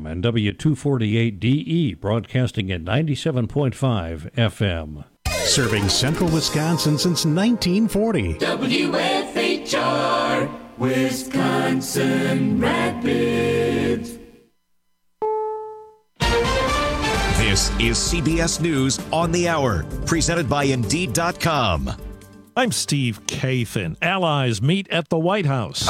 AM and W248DE, broadcasting at 97.5 FM. Serving central Wisconsin since 1940. WFHR, Wisconsin Rapids. This is CBS News on the Hour, presented by Indeed.com. I'm Steve Kathan. Allies meet at the White House.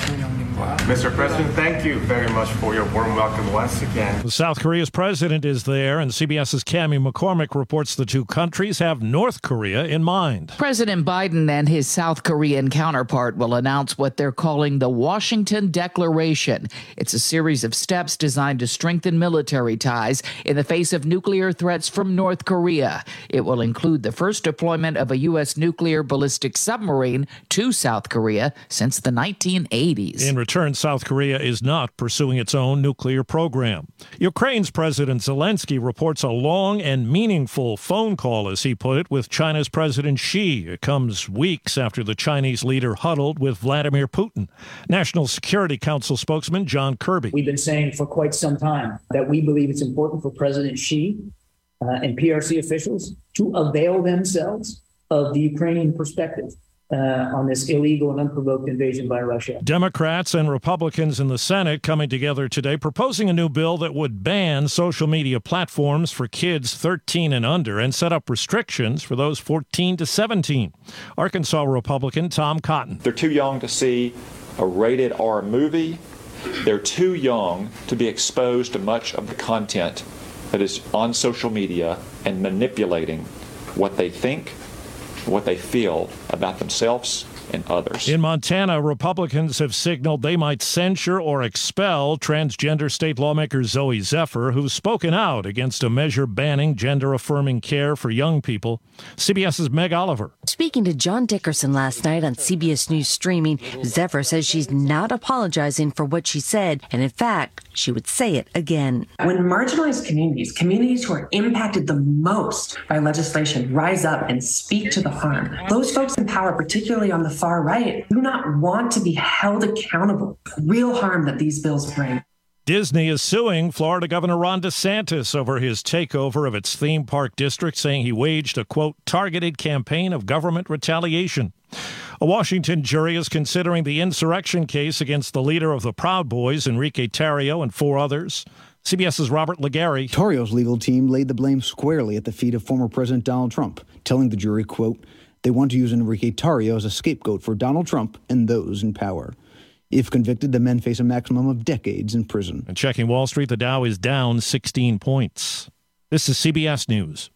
Mr. President, thank you very much for your warm welcome once again. South Korea's president is there, and CBS's Cammie McCormick reports the two countries have North Korea in mind. President Biden and his South Korean counterpart will announce what they're calling the Washington Declaration. It's a series of steps designed to strengthen military ties in the face of nuclear threats from North Korea. It will include the first deployment of a U.S. nuclear ballistic submarine to South Korea since the 1980s. In return, South Korea is not pursuing its own nuclear program. Ukraine's President Zelensky reports a long and meaningful phone call, as he put it, with China's President Xi. It comes weeks after the Chinese leader huddled with Vladimir Putin. National Security Council spokesman John Kirby. We've been saying for quite some time that we believe it's important for President Xi and PRC officials to avail themselves of the Ukrainian perspective on this illegal and unprovoked invasion by Russia. Democrats and Republicans in the Senate coming together today proposing a new bill that would ban social media platforms for kids 13 and under and set up restrictions for those 14 to 17. Arkansas Republican Tom Cotton. They're too young to see a rated R movie. They're too young to be exposed to much of the content that is on social media and manipulating what they think, what they feel about themselves and others. In Montana, Republicans have signaled they might censure or expel transgender state lawmaker Zoe Zephyr, who's spoken out against a measure banning gender-affirming care for young people. CBS's Meg Oliver. Speaking to John Dickerson last night on CBS News Streaming, Zephyr says she's not apologizing for what she said, and in fact, she would say it again. When marginalized communities who are impacted the most by legislation, rise up and speak to the harm, those folks in power, particularly on the far right, do not want to be held accountable for real harm that these bills bring. Disney is suing Florida Governor Ron DeSantis over his takeover of its theme park district, saying he waged a, quote, targeted campaign of government retaliation. A Washington jury is considering the insurrection case against the leader of the Proud Boys, Enrique Tarrio, and 4 others. CBS's Robert Legary. Tarrio's legal team laid the blame squarely at the feet of former President Donald Trump, telling the jury, quote, they want to use Enrique Tarrio as a scapegoat for Donald Trump and those in power. If convicted, the men face a maximum of decades in prison. And checking Wall Street, the Dow is down 16 points. This is CBS News.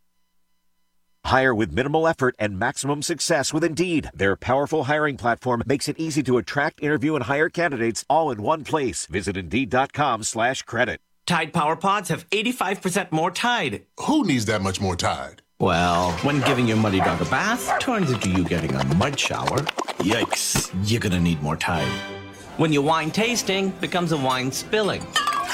Hire with minimal effort and maximum success with Indeed. Their powerful hiring platform makes it easy to attract, interview, and hire candidates all in one place. Visit Indeed.com/credit. Tide Power Pods have 85% more Tide. Who needs that much more Tide? Well, when giving your muddy dog a bath turns into you getting a mud shower, yikes, you're gonna need more Tide. When your wine tasting becomes a wine spilling,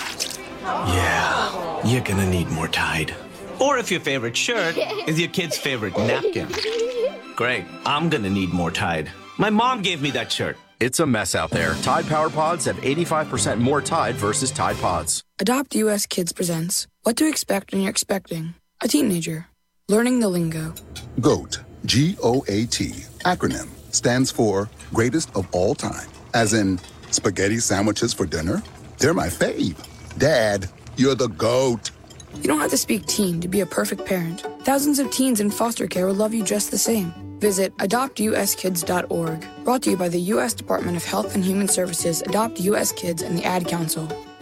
yeah, you're gonna need more Tide. Or if your favorite shirt is your kid's favorite napkin. Great, I'm gonna need more Tide. My mom gave me that shirt. It's a mess out there. Tide Power Pods have 85% more Tide versus Tide Pods. Adopt US Kids presents What to Expect When You're Expecting a Teenager. Learning the lingo. GOAT, G-O-A-T, acronym, stands for greatest of all time. As in, spaghetti sandwiches for dinner? They're my fave. Dad, you're the GOAT. You don't have to speak teen to be a perfect parent. Thousands of teens in foster care will love you just the same. Visit adoptuskids.org. Brought to you by the U.S. Department of Health and Human Services, Adopt U.S. Kids, and the Ad Council.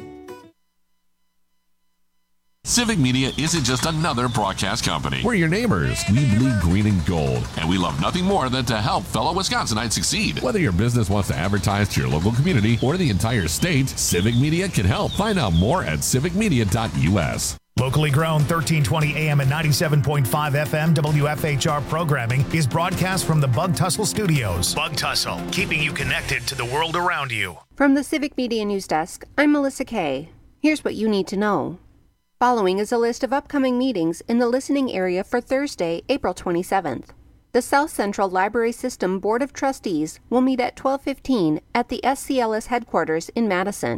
Civic Media isn't just another broadcast company. We're your neighbors. We bleed green and gold. And we love nothing more than to help fellow Wisconsinites succeed. Whether your business wants to advertise to your local community or the entire state, Civic Media can help. Find out more at civicmedia.us. Locally grown 1320 AM and 97.5 FM WFHR programming is broadcast from the Bug Tussle Studios. Bug Tussle, keeping you connected to the world around you. From the Civic Media News Desk, I'm Melissa Kay. Here's what you need to know. Following is a list of upcoming meetings in the listening area for Thursday, April 27th. The South Central Library System Board of Trustees will meet at 12:15 at the SCLS headquarters in Madison.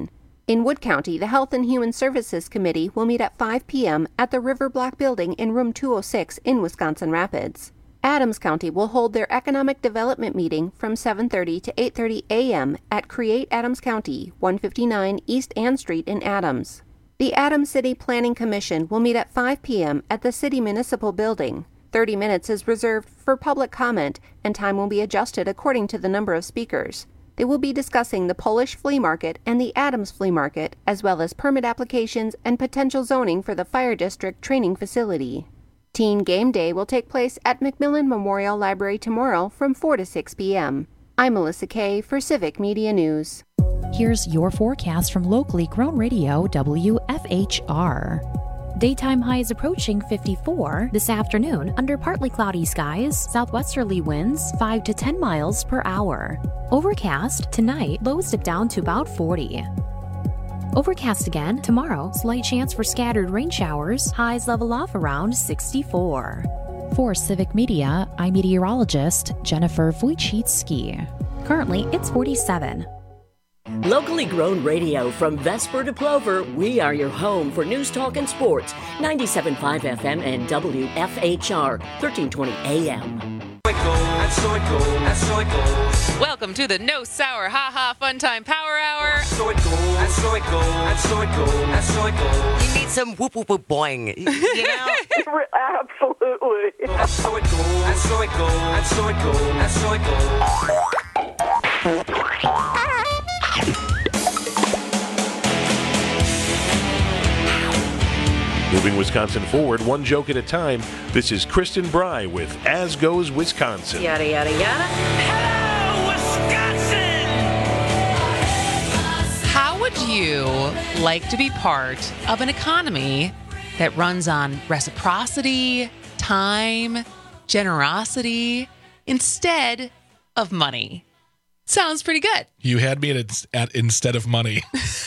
In Wood County, the Health and Human Services Committee will meet at 5 p.m. at the River Block Building in Room 206 in Wisconsin Rapids. Adams County will hold their Economic Development Meeting from 7:30 to 8:30 a.m. at Create Adams County, 159 East Ann Street in Adams. The Adams City Planning Commission will meet at 5 p.m. at the City Municipal Building. 30 minutes is reserved for public comment, and time will be adjusted according to the number of speakers. They will be discussing the Polish Flea Market and the Adams Flea Market, as well as permit applications and potential zoning for the Fire District Training Facility. Teen Game Day will take place at McMillan Memorial Library tomorrow from 4 to 6 p.m. I'm Melissa Kay for Civic Media News. Here's your forecast from locally grown radio WFHR. Daytime highs approaching 54 this afternoon under partly cloudy skies, southwesterly winds 5 to 10 miles per hour. Overcast tonight, lows dip down to about 40. Overcast again tomorrow, slight chance for scattered rain showers, highs level off around 64. For Civic Media, I'm meteorologist Jennifer Wojcicki. Currently, it's 47. Locally grown radio from Vesper to Plover, we are your home for news, talk, and sports. 97.5 FM and WFHR, 1320 AM. Welcome to the No Sour Ha Ha Fun Time Power Hour. You need some whoop whoop whoop boing, you know? Moving Wisconsin forward, one joke at a time. This is Kristen Bry with As Goes Wisconsin. Yada, yada, yada. Hello, Wisconsin! How would you like to be part of an economy that runs on reciprocity, time, generosity, instead of money? Sounds pretty good. You had me at instead of money.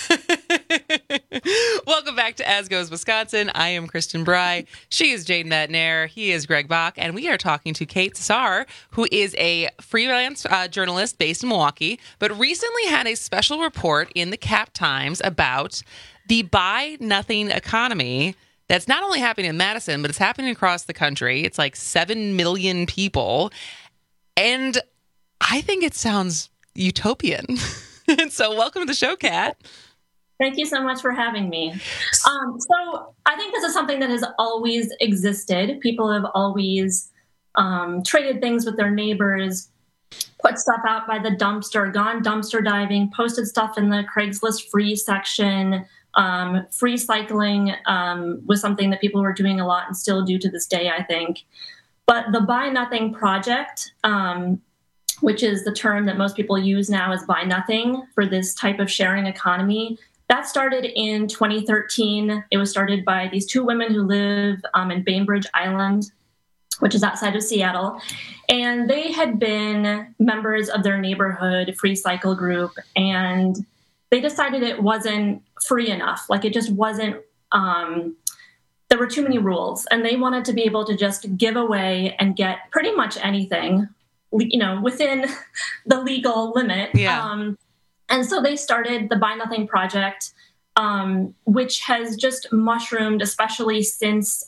Welcome back to As Goes Wisconsin. I am Kristen Bry. She is Jane Metnair. He is Greg Bach. And we are talking to Kate Saar, who is a freelance journalist based in Milwaukee, but recently had a special report in the Cap Times about the buy nothing economy that's not only happening in Madison, but it's happening across the country. It's like 7 million people. And I think it sounds utopian. And so welcome to the show, Kat. Thank you so much for having me. So I think this is something that has always existed. People have always traded things with their neighbors, put stuff out by the dumpster, gone dumpster diving, posted stuff in the Craigslist free section. Free cycling was something that people were doing a lot and still do to this day, I think. But the Buy Nothing Project, which is the term that most people use now as buy nothing for this type of sharing economy, that started in 2013. It was started by these two women who live in Bainbridge Island, which is outside of Seattle. And they had been members of their neighborhood free cycle group, and they decided it wasn't free enough. Like it just wasn't, there were too many rules, and they wanted to be able to just give away and get pretty much anything, you know, within the legal limit. Yeah. And so they started the Buy Nothing Project, which has just mushroomed, especially since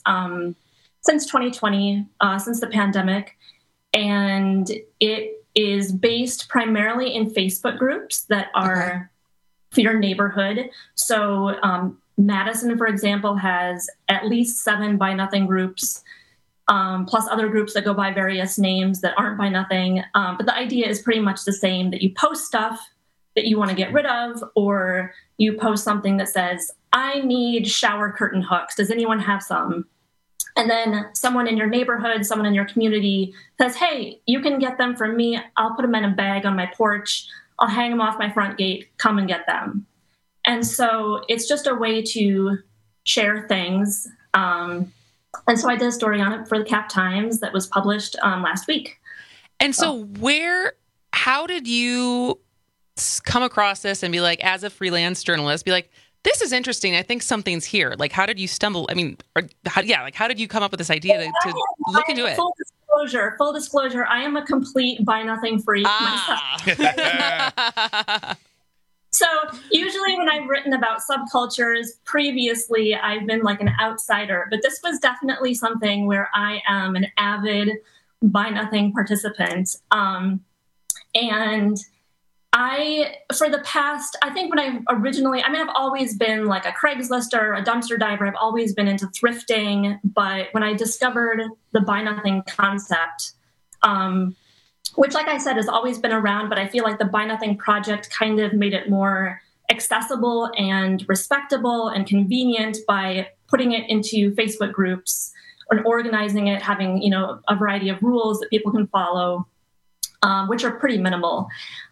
2020, since the pandemic. And it is based primarily in Facebook groups that are for your neighborhood. So Madison, for example, has at least 7 Buy Nothing groups, plus other groups that go by various names that aren't Buy Nothing. But the idea is pretty much the same, that you post stuff that you want to get rid of, or you post something that says, I need shower curtain hooks. Does anyone have some? And then someone in your neighborhood, someone in your community says, hey, you can get them from me. I'll put them in a bag on my porch. I'll hang them off my front gate. Come and get them. And so it's just a way to share things. And so I did a story on it for the Cap Times that was published last week. And so how did you come across this and be like, as a freelance journalist, be like, this is interesting. I think something's here. Like, how did you stumble? I mean, how did you come up with this idea to look into it? Full disclosure. I am a complete Buy Nothing freak myself. So usually when I've written about subcultures previously, I've been like an outsider, but this was definitely something where I am an avid Buy Nothing participant. And for the past, I think when I've always been like a Craigslist, a dumpster diver. I've always been into thrifting. But when I discovered the Buy Nothing concept, which, like I said, has always been around, but I feel like the Buy Nothing project kind of made it more accessible and respectable and convenient by putting it into Facebook groups and organizing it, having, a variety of rules that people can follow, which are pretty minimal.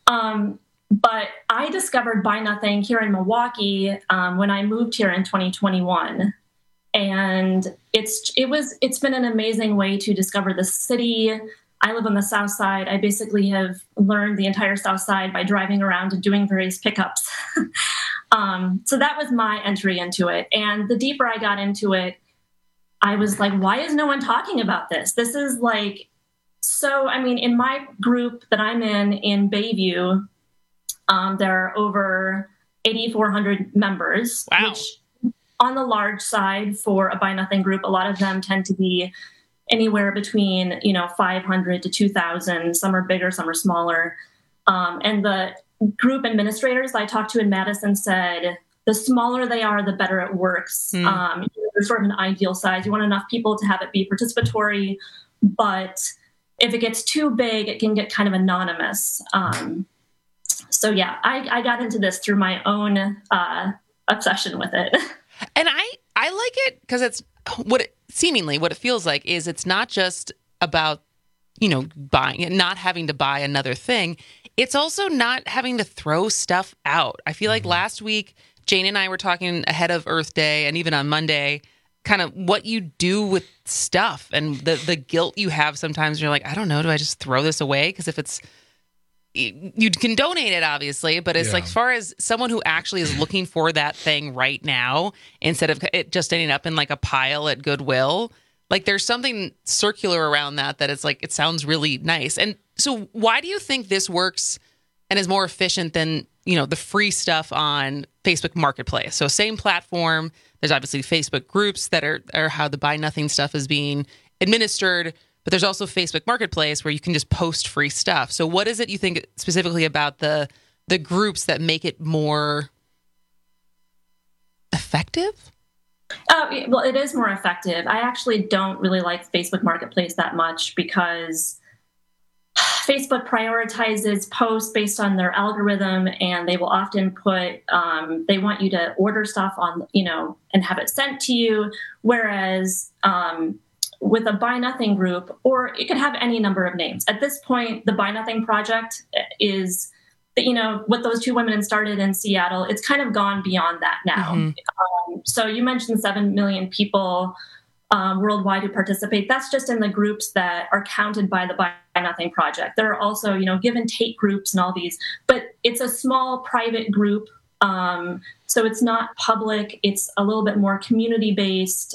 But I discovered Buy Nothing here in Milwaukee when I moved here in 2021. And it's been an amazing way to discover the city. I live on the South Side. I basically have learned the entire South Side by driving around and doing various pickups. So that was my entry into it. And the deeper I got into it, I was like, why is no one talking about this? This is like, in my group that I'm in Bayview, there are over 8,400 members, which on the large side for a Buy Nothing group, a lot of them tend to be anywhere between, 500 to 2,000. Some are bigger, some are smaller. And the group administrators I talked to in Madison said, the smaller they are, the better it works. There's sort of an ideal size. You want enough people to have it be participatory, but if it gets too big, it can get kind of anonymous. So yeah, I got into this through my own obsession with it. And I like it because it's what it feels like is it's not just about, buying it, not having to buy another thing. It's also not having to throw stuff out. I feel like last week, Jane and I were talking ahead of Earth Day and even on Monday, kind of what you do with stuff and the guilt you have sometimes. You're like, I don't know, do I just throw this away? Because if it's, you can donate it, obviously, but it's like, as far as someone who actually is looking for that thing right now, instead of it just ending up in like a pile at Goodwill, like there's something circular around that it's like, it sounds really nice. And so why do you think this works and is more efficient than, the free stuff on Facebook Marketplace? So same platform, there's obviously Facebook groups that are how the Buy Nothing stuff is being administered, but there's also Facebook Marketplace where you can just post free stuff. So what is it you think specifically about the groups that make it more effective? Well, it is more effective. I actually don't really like Facebook Marketplace that much because Facebook prioritizes posts based on their algorithm, and they will often put, they want you to order stuff on, and have it sent to you. Whereas with a Buy Nothing group, or it could have any number of names. At this point, the Buy Nothing project is, what those two women started in Seattle, it's kind of gone beyond that now. Mm-hmm. So you mentioned 7 million people worldwide who participate. That's just in the groups that are counted by the Buy Nothing project. There are also, give and take groups and all these, but it's a small private group. So it's not public. It's a little bit more community-based.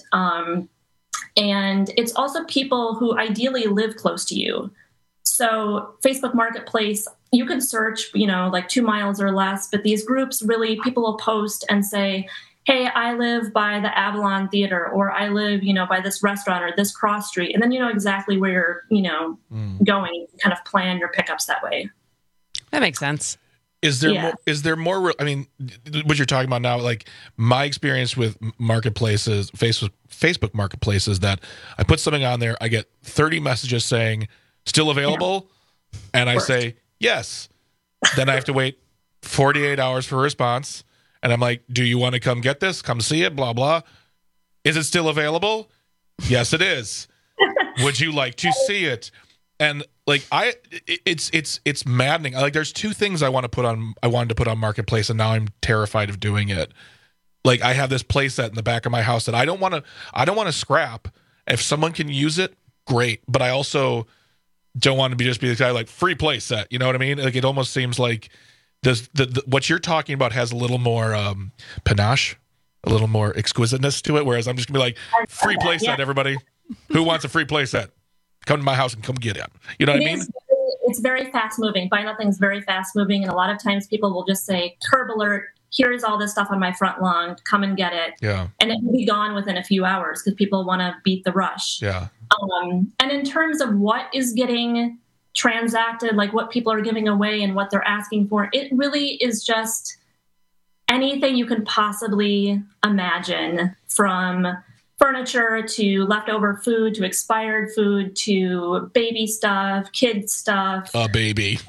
And it's also people who ideally live close to you. So Facebook Marketplace, you can search, like 2 miles or less, but these groups really, people will post and say, hey, I live by the Avalon Theater, or I live, by this restaurant or this cross street. And then you know exactly where you're, going. You can kind of plan your pickups that way. That makes sense. Is there more, I mean, what you're talking about now, like my experience with marketplaces, Facebook marketplaces, that I put something on there, I get 30 messages saying, still available? Yeah. And I say, yes. Then I have to wait 48 hours for a response. And I'm like, do you want to come get this? Come see it, blah, blah. Is it still available? Yes, it is. Would you like to see it? And like it's maddening. Like there's two things I wanted to put on Marketplace, and now I'm terrified of doing it. Like I have this play set in the back of my house that I don't want to scrap. If someone can use it, great. But I also don't want to be the guy like free play set. You know what I mean? Like it almost seems like the what you're talking about has a little more panache, a little more exquisiteness to it. Whereas I'm just gonna be like, free play set, everybody. Who wants a free play set? Come to my house and come get it. You know what I mean? it's very fast moving. Buy Nothing's very fast moving. And a lot of times people will just say, curb alert, here's all this stuff on my front lawn, come and get it. Yeah. And it will be gone within a few hours because people want to beat the rush. Yeah. And in terms of what is getting transacted, like what people are giving away and what they're asking for, it really is just anything you can possibly imagine, from furniture to leftover food to expired food to baby stuff, kid stuff. A baby.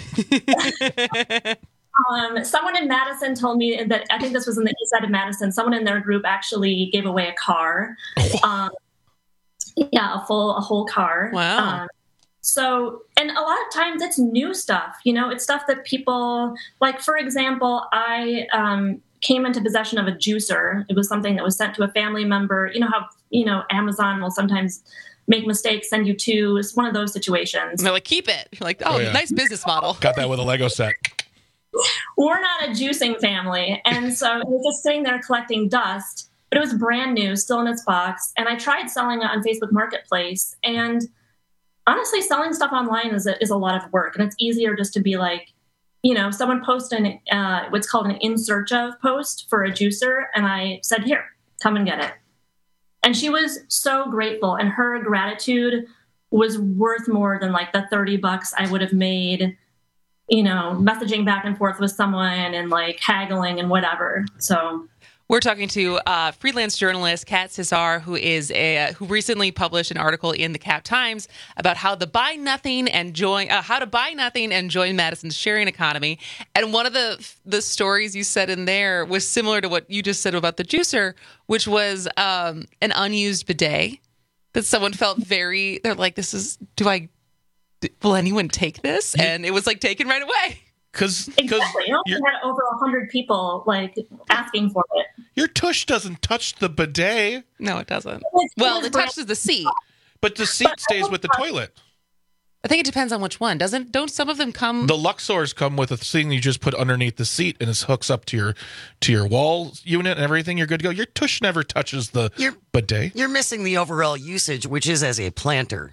Someone in Madison told me that, I think this was in the east side of Madison, someone in their group actually gave away a car. Yeah, a whole car. Wow. So, and a lot of times it's new stuff, it's stuff that people, like, for example, I came into possession of a juicer. It was something that was sent to a family member. You know how, Amazon will sometimes make mistakes, send you to, it's one of those situations. And they're like, keep it. You're like, nice business model. Got that with a Lego set. We're not a juicing family. And so it was just sitting there collecting dust, but it was brand new, still in its box. And I tried selling it on Facebook Marketplace. And honestly, selling stuff online is a lot of work. And it's easier just to be like, someone posted what's called an in search of post for a juicer. And I said, here, come and get it. And she was so grateful. And her gratitude was worth more than like the $30 I would have made, messaging back and forth with someone and like haggling and whatever. So we're talking to freelance journalist Kat Cesar, who recently published an article in the Cap Times about how to buy nothing and join Madison's sharing economy. And one of the stories you said in there was similar to what you just said about the juicer, which was an unused bidet that someone felt they're like, will anyone take this? And it was like taken right away. Exactly. You had over 100 people like asking for it. Your tush doesn't touch the bidet. No, it doesn't. It touches the seat. But the seat stays with the toilet. I think it depends on which one. Don't some of them come? The Luxors come with a thing you just put underneath the seat, and it hooks up to your wall unit and everything. You're good to go. Your tush never touches the bidet. You're missing the overall usage, which is as a planter.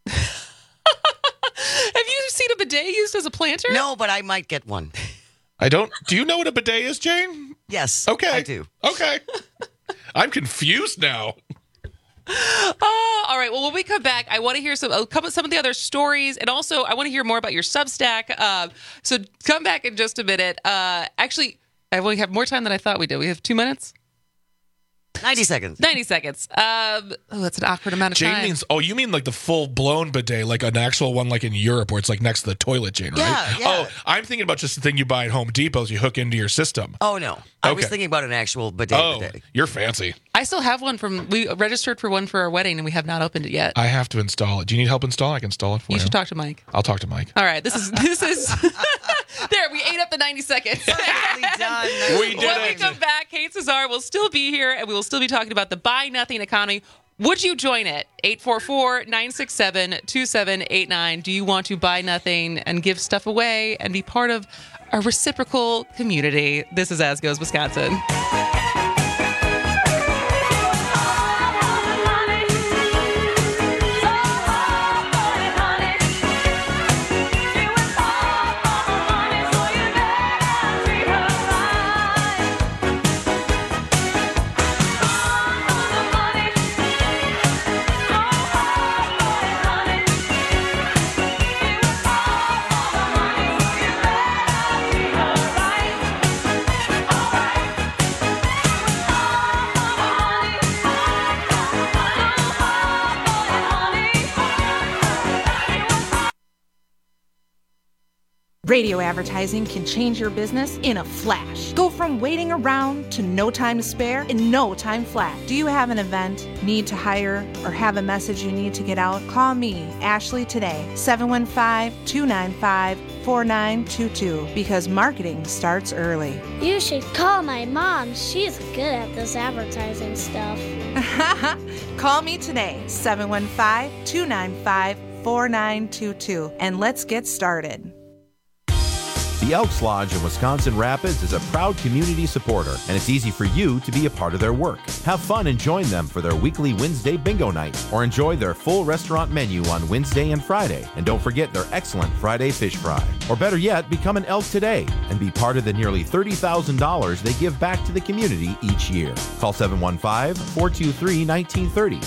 Have you seen a bidet used as a planter? No, but I might get one. I don't. Do you know what a bidet is, Jane? Yes. Okay. I do. Okay. I'm confused now. All right. Well, when we come back, I want to hear some of the other stories, and also I want to hear more about your Substack. So come back in just a minute. Actually, we have more time than I thought we did. We have 2 minutes. 90 seconds. 90 seconds. That's an awkward amount of time. Jane means, you mean like the full-blown bidet, like an actual one like in Europe where it's like next to the toilet, Jane, right? Yeah. Oh, I'm thinking about just the thing you buy at Home Depot you hook into your system. Oh, no. I was thinking about an actual bidet. You're fancy. I still have one we registered for one for our wedding, and we have not opened it yet. I have to install it. Do you need help install? I can install it for you. You should talk to Mike. I'll talk to Mike. All right. This is there. We ate up the 90 seconds. Perfectly done. We did When we come back, Kate Cesar will still be here, and we will still be talking about the buy nothing economy. Would you join it? 844-967-2789. Do you want to buy nothing and give stuff away and be part of a reciprocal community? This is As Goes Wisconsin. Radio advertising can change your business in a flash. Go from waiting around to no time to spare in no time flat. Do you have an event, need to hire, or have a message you need to get out? Call me, Ashley, today, 715-295-4922, because marketing starts early. You should call my mom. She's good at this advertising stuff. Call me today, 715-295-4922, and let's get started. The Elks Lodge in Wisconsin Rapids is a proud community supporter, and it's easy for you to be a part of their work. Have fun and join them for their weekly Wednesday bingo night, or enjoy their full restaurant menu on Wednesday and Friday. And don't forget their excellent Friday fish fry. Or better yet, become an Elk today and be part of the nearly $30,000 they give back to the community each year. Call 715-423-1930.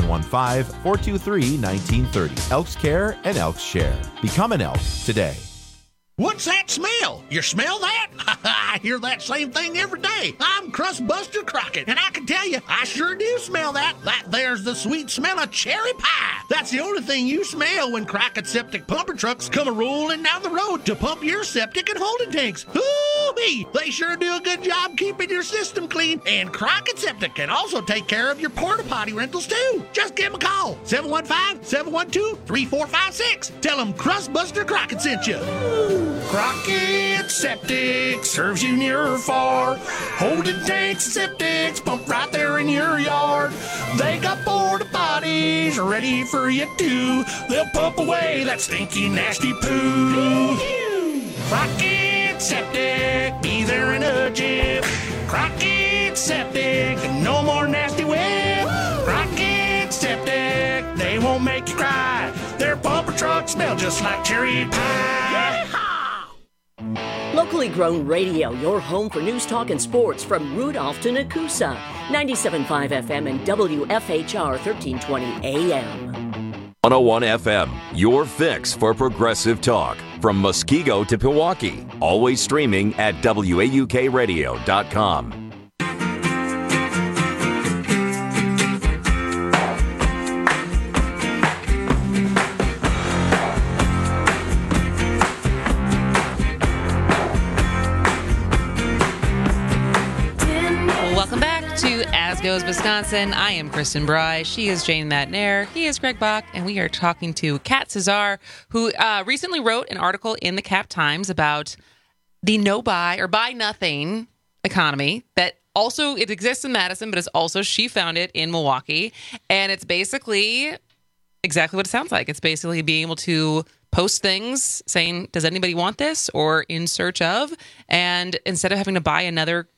715-423-1930. Elks Care and Elks Share. Become an Elk today. What's that smell? You smell that? I hear that same thing every day. I'm Crustbuster Crockett, and I can tell you, I sure do smell that. That there's the sweet smell of cherry pie. That's the only thing you smell when Crockett Septic pumper trucks come a-rolling down the road to pump your septic and holding tanks. Hoo-wee! They sure do a good job keeping your system clean, and Crockett Septic can also take care of your porta potty rentals too. Just give them a call, 715-712-3456. Tell them Crustbuster Crockett sent you. Crockett Septic serves you near or far. Holding tanks and septics pump right there in your yard. They got porta potties ready for you too. They'll pump away that stinky, nasty poo. Crockett Septic, be there in a jiff. Crockett Septic, no more nasty whip. Crockett Septic, they won't make you cry. Their pumper trucks smell just like cherry pie. Locally grown radio, your home for news, talk, and sports from Rudolph to Nakusa. 97.5 FM and WFHR 1320 AM. 101 FM, your fix for progressive talk. From Muskego to Pewaukee. Always streaming at WAUKradio.com. As Goes Wisconsin. I am Kristen Bry. She is Jane Matnair. He is Greg Bach, and we are talking to Kat Cesar, who recently wrote an article in the Cap Times about the no buy or buy nothing economy that also it exists in Madison, but it's also she found it in Milwaukee, and it's basically exactly what it sounds like. It's basically being able to post things saying, "Does anybody want this?" or "In search of," and instead of having to buy another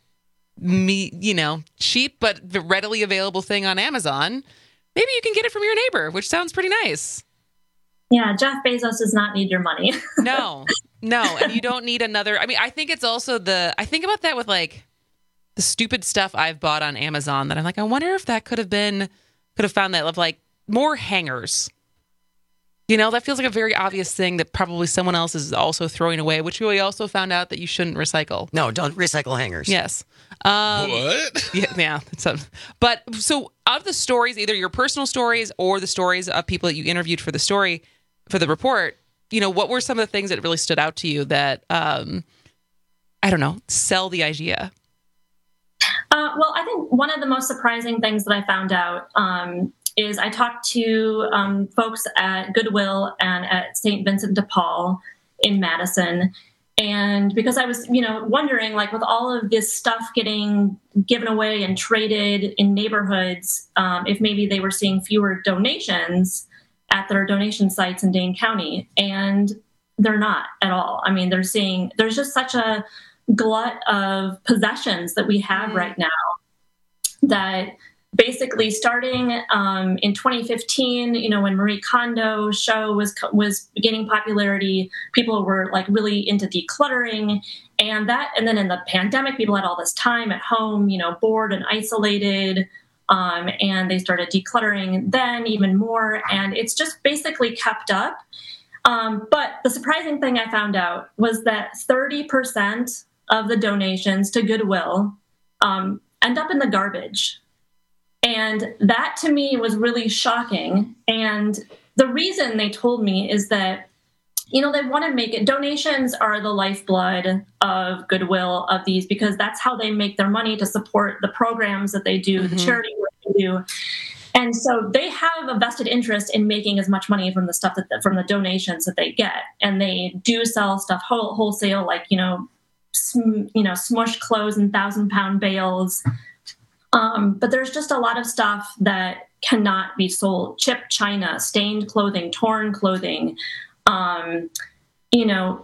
cheap but readily available thing on Amazon, maybe you can get it from your neighbor, which sounds pretty nice. Yeah, Jeff Bezos does not need your money. No, and you don't need another. I mean, I think it's also I think about that with like the stupid stuff I've bought on Amazon that I'm like, I wonder if that could have found that of like more hangers. That feels like a very obvious thing that probably someone else is also throwing away, which we also found out that you shouldn't recycle. No, don't recycle hangers. Yes. What? Yeah. But so of the stories, either your personal stories or the stories of people that you interviewed for the report, what were some of the things that really stood out to you that, sell the idea? Well, I think one of the most surprising things that I found out is I talked to folks at Goodwill and at St. Vincent de Paul in Madison. And because I was, wondering, like, with all of this stuff getting given away and traded in neighborhoods, if maybe they were seeing fewer donations at their donation sites in Dane County. And they're not at all. I mean, there's just such a glut of possessions that we have right now that basically starting in 2015, when Marie Kondo's show was gaining popularity, people were like really into decluttering, and then in the pandemic, people had all this time at home, bored and isolated, and they started decluttering then even more, and it's just basically kept up. But the surprising thing I found out was that 30% of the donations to Goodwill end up in the garbage. And that to me was really shocking. And the reason they told me is that, they want to make it, donations are the lifeblood of Goodwill of these, because that's how they make their money to support the programs that they do, the charity work they do. And so they have a vested interest in making as much money from the stuff from the donations that they get. And they do sell stuff wholesale, like, smush clothes in 1,000-pound bales. But there's just a lot of stuff that cannot be sold. Chipped china, stained clothing, torn clothing,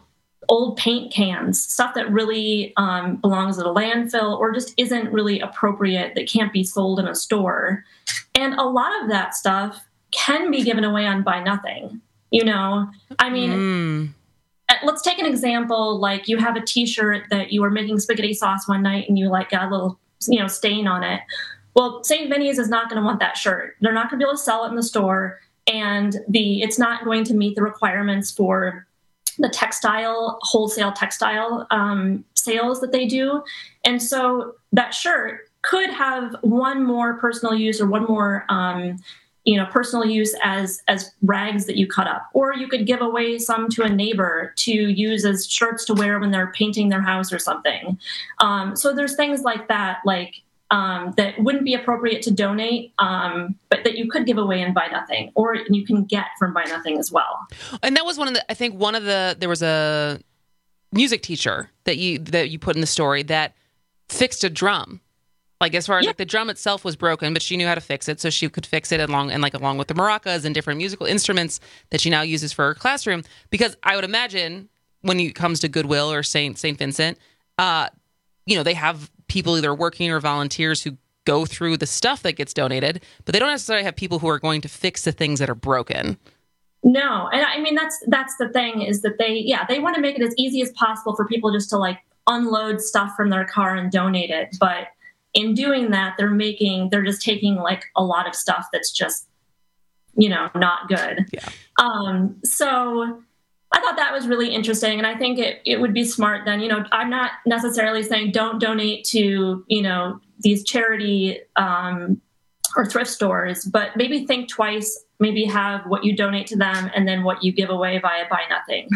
old paint cans, stuff that really belongs at a landfill or just isn't really appropriate, that can't be sold in a store. And a lot of that stuff can be given away on Buy Nothing. I mean, let's take an example. Like, you have a T-shirt that you were making spaghetti sauce one night and you got a little, stain on it. Well, St. Vinny's is not going to want that shirt. They're not going to be able to sell it in the store, and it's not going to meet the requirements for the wholesale textile sales that they do. And so that shirt could have one more personal use or one more personal use as rags that you cut up, or you could give away some to a neighbor to use as shirts to wear when they're painting their house or something. So there's things like that, that wouldn't be appropriate to donate, but that you could give away and Buy Nothing, or you can get from Buy Nothing as well. And that was there was a music teacher that you put in the story that fixed a drum. As far as the drum itself was broken, but she knew how to fix it, so she could fix it along with the maracas and different musical instruments that she now uses for her classroom. Because I would imagine when it comes to Goodwill or St. Vincent, they have people either working or volunteers who go through the stuff that gets donated, but they don't necessarily have people who are going to fix the things that are broken. No, and I mean that's the thing, is that they want to make it as easy as possible for people just to unload stuff from their car and donate it, but in doing that, they're just taking a lot of stuff that's just, not good. Yeah. So I thought that was really interesting. And I think it would be smart then, I'm not necessarily saying don't donate to, these charity or thrift stores, but maybe think twice, maybe have what you donate to them and then what you give away via Buy Nothing,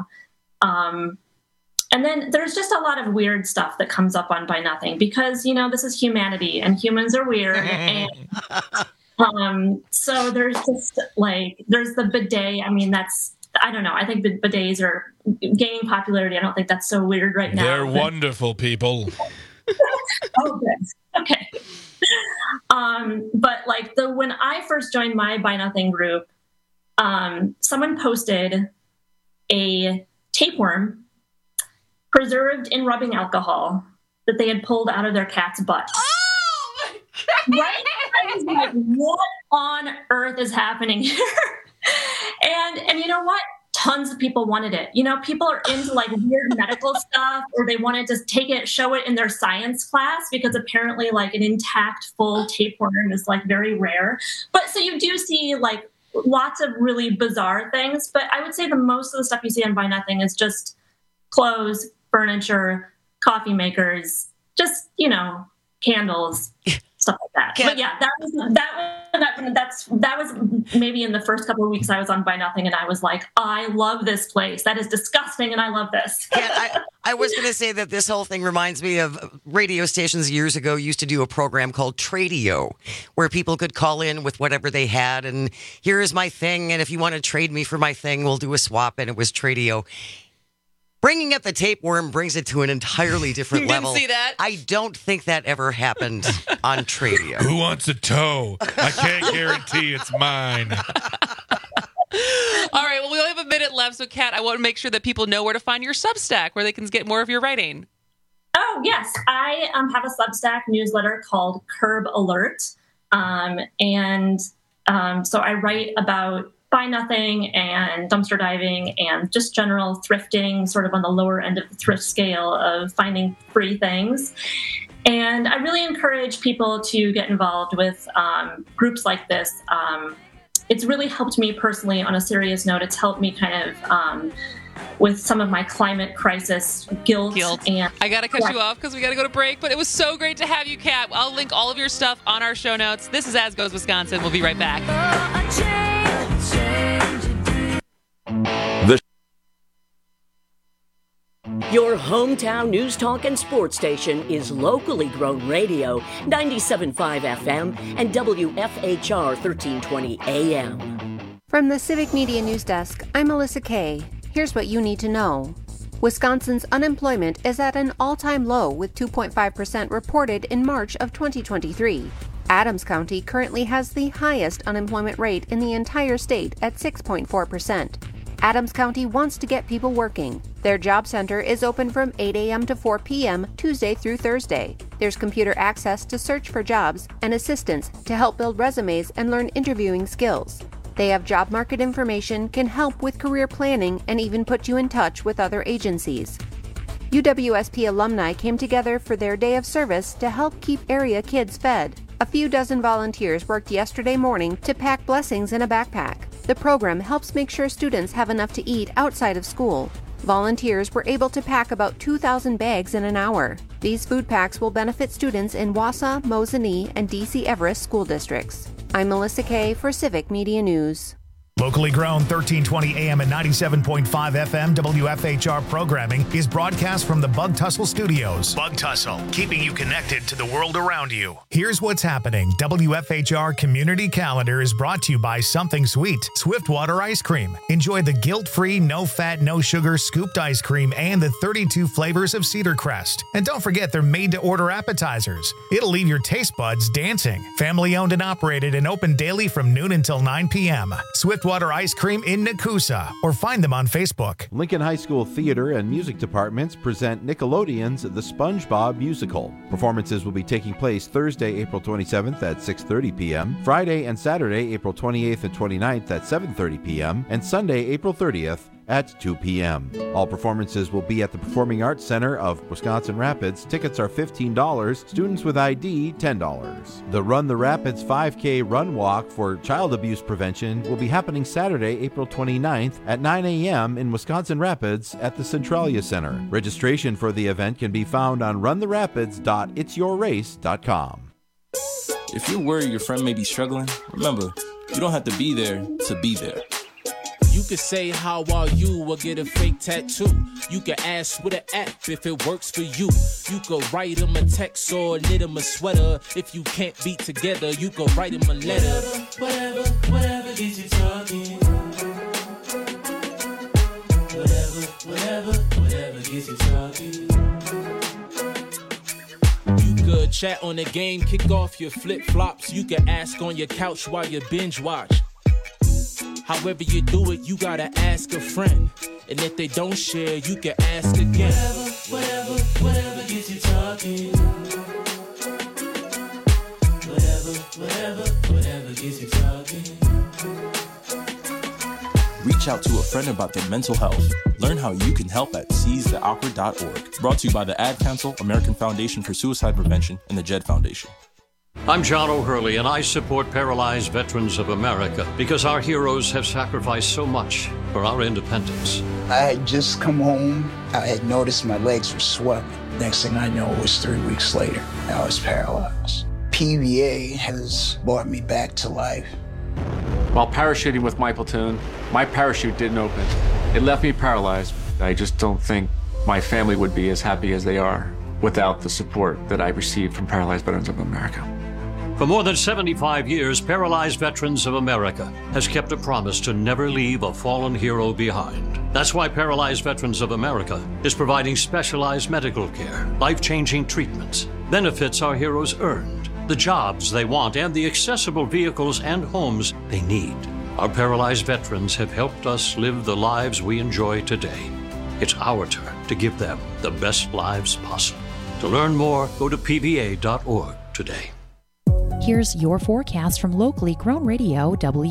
And then there's just a lot of weird stuff that comes up on Buy Nothing because, this is humanity and humans are weird. And so there's just there's the bidet. I mean, I don't know. I think the bidets are gaining popularity. I don't think that's so weird right now. They're wonderful people. Oh, good. Okay. But when I first joined my Buy Nothing group, someone posted a tapeworm preserved in rubbing alcohol that they had pulled out of their cat's butt. Oh my God! Right? I was like, what on earth is happening here? And you know what? Tons of people wanted it. People are into weird medical stuff, or they wanted to show it in their science class because apparently an intact full tapeworm is very rare. But so you do see lots of really bizarre things. But I would say the most of the stuff you see on Buy Nothing is just clothes, furniture, coffee makers, just, candles, stuff like that. But yeah, that was maybe in the first couple of weeks I was on Buy Nothing, and I was like, I love this place. That is disgusting, and I love this. I was going to say that this whole thing reminds me of radio stations years ago used to do a program called Tradio, where people could call in with whatever they had, and here is my thing, and if you want to trade me for my thing, we'll do a swap, and it was Tradio. Bringing up the tapeworm brings it to an entirely different level. You didn't see that? I don't think that ever happened on Tradio. Who wants a toe? I can't guarantee it's mine. All right, well, we only have a minute left, so Kat, I want to make sure that people know where to find your Substack, where they can get more of your writing. Oh, yes. I have a Substack newsletter called Curb Alert. So I write about Buy Nothing and dumpster diving and just general thrifting, sort of on the lower end of the thrift scale of finding free things. And I really encourage people to get involved with groups like this. It's really helped me personally on a serious note. It's helped me kind of with some of my climate crisis guilt. And I got to cut you off because we got to go to break, but it was so great to have you, Kat. I'll link all of your stuff on our show notes. This is As Goes Wisconsin. We'll be right back. Your hometown news talk and sports station is locally grown radio, 97.5 FM and WFHR 1320 AM. From the Civic Media News Desk, I'm Melissa Kay. Here's what you need to know. Wisconsin's unemployment is at an all-time low with 2.5% reported in March of 2023. Adams County currently has the highest unemployment rate in the entire state at 6.4%. Adams County wants to get people working. Their job center is open from 8 a.m. to 4 p.m. Tuesday through Thursday. There's computer access to search for jobs and assistance to help build resumes and learn interviewing skills. They have job market information, can help with career planning, and even put you in touch with other agencies. UWSP alumni came together for their day of service to help keep area kids fed. A few dozen volunteers worked yesterday morning to pack blessings in a backpack. The program helps make sure students have enough to eat outside of school. Volunteers were able to pack about 2,000 bags in an hour. These food packs will benefit students in Wausau, Mosinee, and D.C. Everest school districts. I'm Melissa Kay for Civic Media News. Locally grown 1320 AM and 97.5 FM WFHR programming is broadcast from the Bug Tussle Studios. Bug Tussle, keeping you connected to the world around you. Here's what's happening. WFHR Community Calendar is brought to you by Something Sweet, Swiftwater Ice Cream. Enjoy the guilt-free, no-fat, no-sugar scooped ice cream and the 32 flavors of Cedar Crest. And don't forget they're made-to-order appetizers. It'll leave your taste buds dancing. Family-owned and operated and open daily from noon until 9 p.m. Swiftwater Ice Cream in Nakusa, or find them on Facebook. Lincoln High School Theater and Music Departments present Nickelodeon's The SpongeBob Musical. Performances will be taking place Thursday, April 27th at 6:30 p.m., Friday and Saturday, April 28th and 29th at 7:30 p.m., and Sunday, April 30th at 2 p.m. All performances will be at the Performing Arts Center of Wisconsin Rapids. Tickets are $15. Students with ID, $10. The Run the Rapids 5K Run Walk for child abuse prevention will be happening Saturday, April 29th at 9 a.m. in Wisconsin Rapids at the Centralia Center. Registration for the event can be found on runtherapids.itsyourrace.com. If you're worried your friend may be struggling, remember, you don't have to be there to be there. You could say, how are you, or get a fake tattoo. You could ask with an app if it works for you. You could write them a text or knit them a sweater. If you can't be together, you could write them a letter. Whatever gets you talking. Whatever gets you talking. You could chat on the game, kick off your flip-flops. You could ask on your couch while you binge watch. However you do it, you gotta ask a friend. And if they don't share, you can ask again. Whatever gets you talking. Whatever gets you talking. Reach out to a friend about their mental health. Learn how you can help at seizetheawkward.org. Brought to you by the Ad Council, American Foundation for Suicide Prevention, and the Jed Foundation. I'm John O'Hurley, and I support Paralyzed Veterans of America because our heroes have sacrificed so much for our independence. I had just come home. I had noticed my legs were swelling. Next thing I know, it was 3 weeks later. I was paralyzed. PVA has brought me back to life. While parachuting with my platoon, my parachute didn't open. It left me paralyzed. I just don't think my family would be as happy as they are without the support that I received from Paralyzed Veterans of America. For more than 75 years, Paralyzed Veterans of America has kept a promise to never leave a fallen hero behind. That's why Paralyzed Veterans of America is providing specialized medical care, life-changing treatments, benefits our heroes earned, the jobs they want, and the accessible vehicles and homes they need. Our paralyzed veterans have helped us live the lives we enjoy today. It's our turn to give them the best lives possible. To learn more, go to pva.org today. Here's your forecast from locally grown radio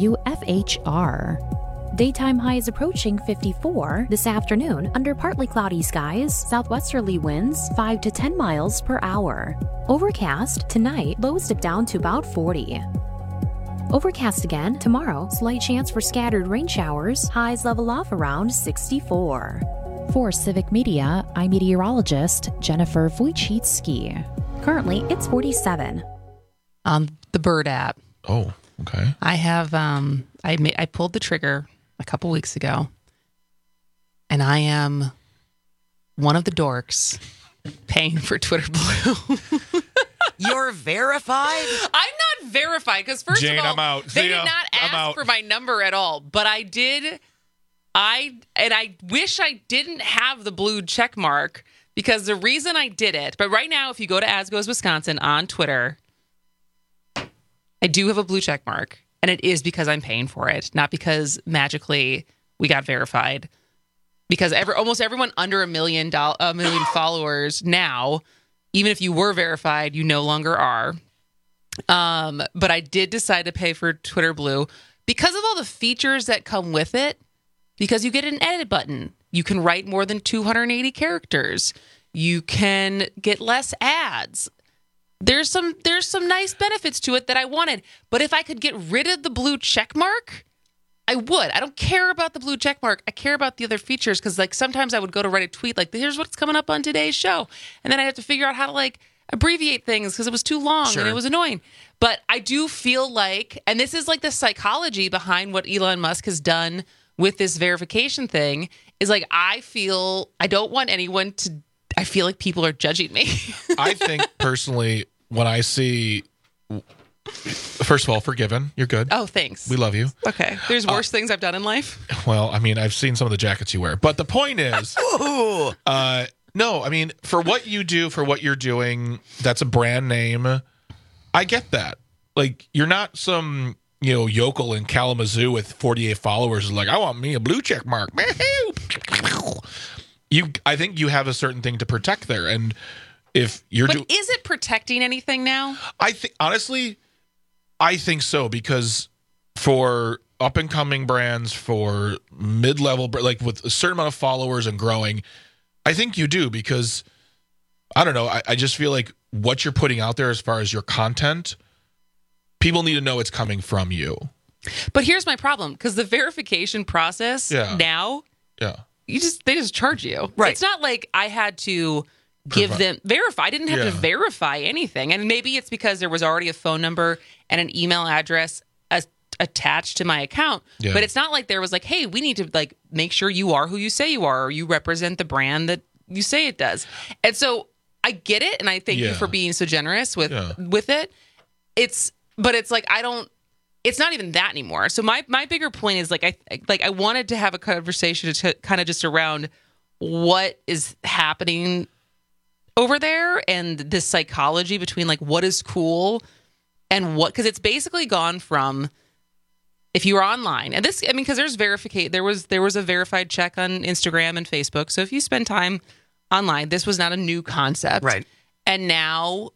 WFHR. Daytime highs approaching 54 this afternoon under partly cloudy skies, southwesterly winds 5 to 10 miles per hour. Overcast tonight, lows dip down to about 40. Overcast again tomorrow, slight chance for scattered rain showers, highs level off around 64. For Civic Media, I'm meteorologist Jennifer Wojcicki. Currently, it's 47. On the Bird app. Oh, okay. I have I pulled the trigger a couple weeks ago, and I am one of the dorks paying for Twitter Blue. You're verified? I'm not verified because first Jane, of all, I'm out. they did not ask for my number at all, but I did. I wish I didn't have the blue check mark because the reason I did it. But right now, if you go to As Goes Wisconsin on Twitter, I do have a blue check mark, and it is because I'm paying for it, not because magically we got verified. because almost everyone under a million followers now, even if you were verified, you no longer are. But I did decide to pay for Twitter Blue because of all the features that come with it, because you get an edit button. You can write more than 280 characters. You can get less ads. There's some nice benefits to it that I wanted. But if I could get rid of the blue check mark, I would. I don't care about the blue check mark. I care about the other features, because like sometimes I would go to write a tweet like, here's what's coming up on today's show. And then I have to figure out how to like abbreviate things because it was too long and it was annoying. But I do feel like, and this is like the psychology behind what Elon Musk has done with this verification thing, is like, I don't want anyone to, I feel like people are judging me. I think personally, when I see, first of all, Forgiven, you're good. Oh, thanks. We love you. Okay. There's worse things I've done in life. Well, I mean, I've seen some of the jackets you wear, but the point is, no, I mean, for what you do, for what you're doing, that's a brand name. I get that. Like, you're not some, yokel in Kalamazoo with 48 followers like, I want me a blue check mark. I think you have a certain thing to protect there. And if you're But is it protecting anything now? I think, honestly, I think so, because for up and coming brands, for mid-level, like with a certain amount of followers and growing, I think you do, because I don't know. I just feel like what you're putting out there as far as your content, people need to know it's coming from you. But here's my problem, because the verification process now, they just charge you. Right. It's not like I had to give them verify. I didn't have to verify anything. And maybe it's because there was already a phone number and an email address attached to my account. Yeah. But it's not like there was like, hey, we need to like make sure you are who you say you are, or you represent the brand that you say it does. And so I get it, and I thank you for being so generous with it. But it's like it's not even that anymore. So my bigger point is like I wanted to have a conversation to kind of just around what is happening over there and this psychology between like what is cool and what, because it's basically gone from, if you were online, and this, I mean, because there was a verified check on Instagram and Facebook. So if you spend time online, this was not a new concept. Right. And now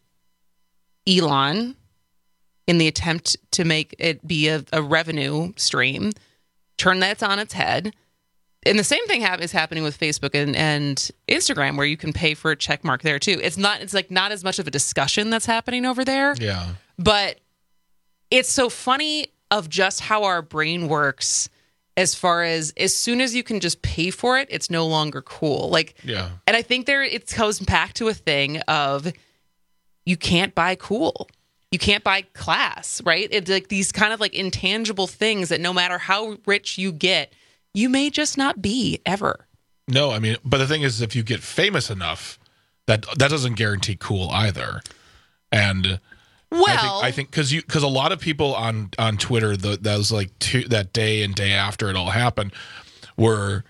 Elon, in the attempt to make it be a revenue stream, turn that on its head. And the same thing is happening with Facebook and Instagram, where you can pay for a check mark there too. It's not as much of a discussion that's happening over there. Yeah. But it's so funny of just how our brain works, as far as soon as you can just pay for it, it's no longer cool. Like, and I think it goes back to a thing of you can't buy cool. You can't buy class, right? It's like these kind of like intangible things that no matter how rich you get, you may just not be ever. No, I mean, but the thing is, if you get famous enough, that doesn't guarantee cool either. And I think because a lot of people on Twitter, that was like that day and day after it all happened, were,